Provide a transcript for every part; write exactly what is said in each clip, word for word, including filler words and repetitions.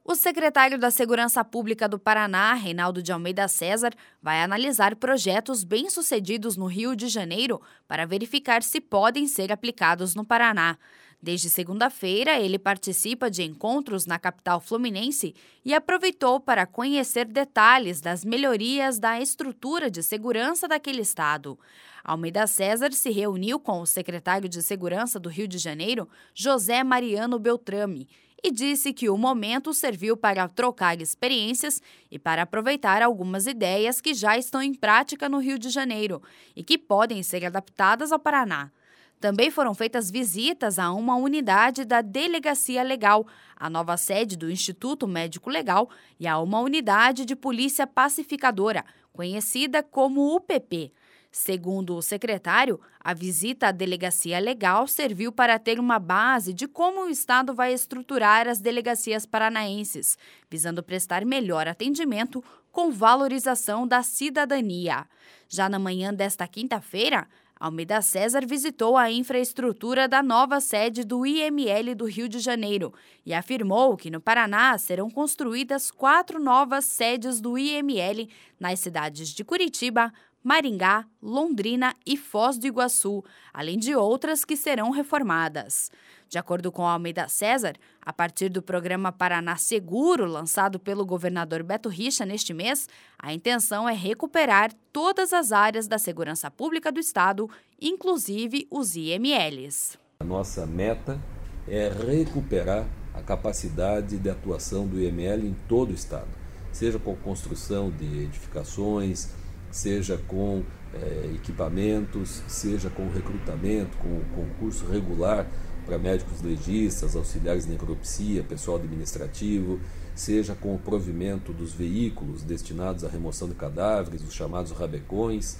O secretário da Segurança Pública do Paraná, Reinaldo de Almeida César, vai analisar projetos bem-sucedidos no Rio de Janeiro para verificar se podem ser aplicados no Paraná. Desde segunda-feira, ele participa de encontros na capital fluminense e aproveitou para conhecer detalhes das melhorias da estrutura de segurança daquele estado. Almeida César se reuniu com o secretário de Segurança do Rio de Janeiro, José Mariano Beltrame, e disse que o momento serviu para trocar experiências e para aproveitar algumas ideias que já estão em prática no Rio de Janeiro e que podem ser adaptadas ao Paraná. Também foram feitas visitas a uma unidade da Delegacia Legal, a nova sede do Instituto Médico Legal, e a uma unidade de Polícia Pacificadora, conhecida como U P P. Segundo o secretário, a visita à Delegacia Legal serviu para ter uma base de como o Estado vai estruturar as delegacias paranaenses, visando prestar melhor atendimento com valorização da cidadania. Já na manhã desta quinta-feira, Almeida César visitou a infraestrutura da nova sede do I M L do Rio de Janeiro e afirmou que no Paraná serão construídas quatro novas sedes do I M L nas cidades de Curitiba, Maringá, Londrina e Foz do Iguaçu, além de outras que serão reformadas. De acordo com Almeida César, a partir do programa Paraná Seguro, lançado pelo governador Beto Richa neste mês, a intenção é recuperar todas as áreas da segurança pública do estado, inclusive os I M Ls. A nossa meta é recuperar a capacidade de atuação do I M L em todo o estado, seja com construção de edificações, seja com eh, equipamentos, seja com recrutamento, com concurso regular para médicos legistas, auxiliares de necropsia, pessoal administrativo, seja com o provimento dos veículos destinados à remoção de cadáveres, os chamados rabecões.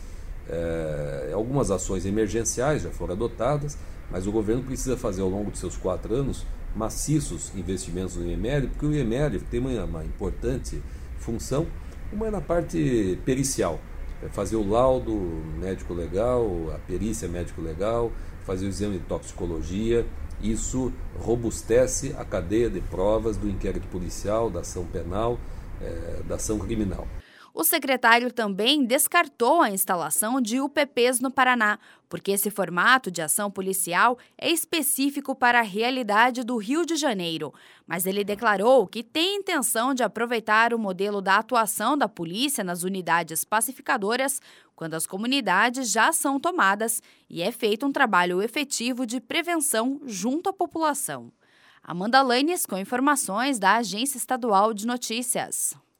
Eh, algumas ações emergenciais já foram adotadas, mas o governo precisa fazer ao longo de seus quatro anos maciços investimentos no I M L, porque o I M L tem uma, uma importante função, uma é na parte pericial, é fazer o laudo médico legal, a perícia médico legal, fazer o exame de toxicologia. Isso robustece a cadeia de provas do inquérito policial, da ação penal, é, da ação criminal. O secretário também descartou a instalação de U P Ps no Paraná, porque esse formato de ação policial é específico para a realidade do Rio de Janeiro. Mas ele declarou que tem intenção de aproveitar o modelo da atuação da polícia nas unidades pacificadoras quando as comunidades já são tomadas e é feito um trabalho efetivo de prevenção junto à população. Amanda Lanes com informações da Agência Estadual de Notícias.